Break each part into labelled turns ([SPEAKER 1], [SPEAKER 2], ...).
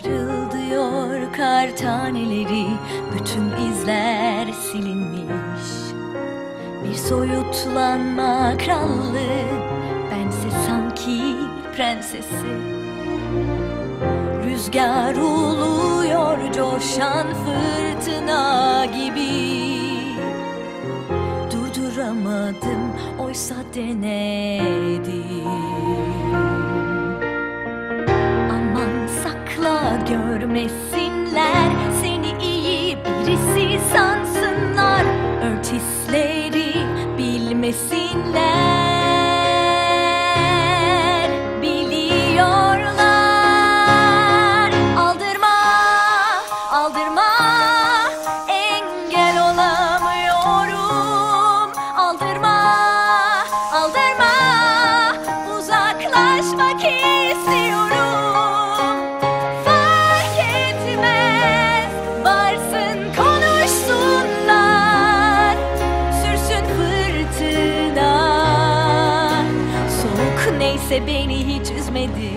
[SPEAKER 1] Parıldıyor kar taneleri, bütün izler silinmiş. Bir soyutlanma krallığı, bense sanki prensesi. Rüzgar uluyor coşan fırtına gibi. Durduramadım, oysa denedim. Aman sakla, görmesinler, seni iyi birisi sansınlar. Ört hisleri bilmesinler, biliyorlar. Aldırma, aldırma, engel olamıyorum. Aldırma, aldırma, uzaklaşmak istiyorum. Fark etmez, varsın konuşsunlar. Sürsün fırtına, soğuk neyse beni hiç üzmedi.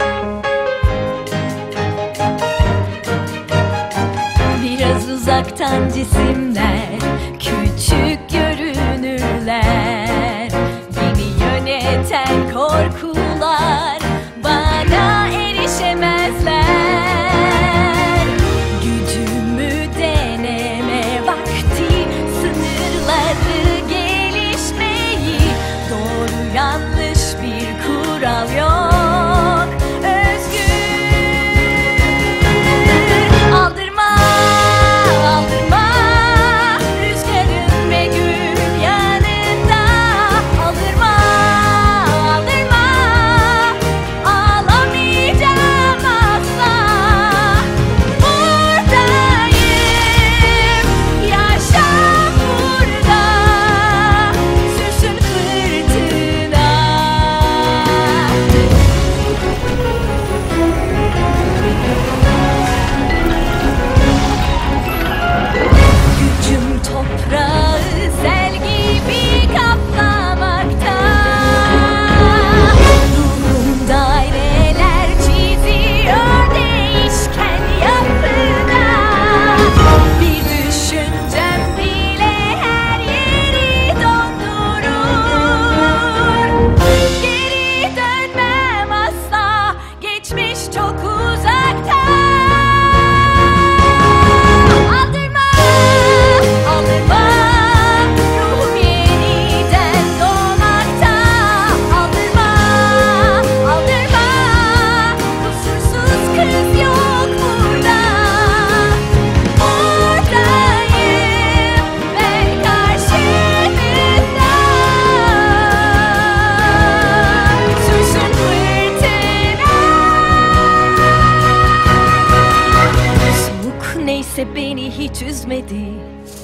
[SPEAKER 1] Biraz uzaktan cisimler, küçük görünürler. Beni yöneten korkular bana erişemezler. Gücümü deneme vakti, sınırları gelişmeyi. Doğru yanlış bir kural yok, özgür. Aldırma, aldırma, rüzgarın ve gün yanında. Aldırma, aldırma, ağlamayacağım asla. Buradayım, yaşam burada, sürsün fırtına. Gücüm toprağı sel gibi kaplamakta. Ruhum daireler çiziyor değişken yapıda. Bir düşüncem bile her yeri dondurur. Geri dönmem asla, geçmiş çok uzakta. Aldırma, aldırma, ruhum yeniden doğmakta. Aldırma, aldırma, kusursuz kız yok burada. Buradayım ben karşınızda. Sürsün fırtına. Soğuk neyse beni hiç üzmedi.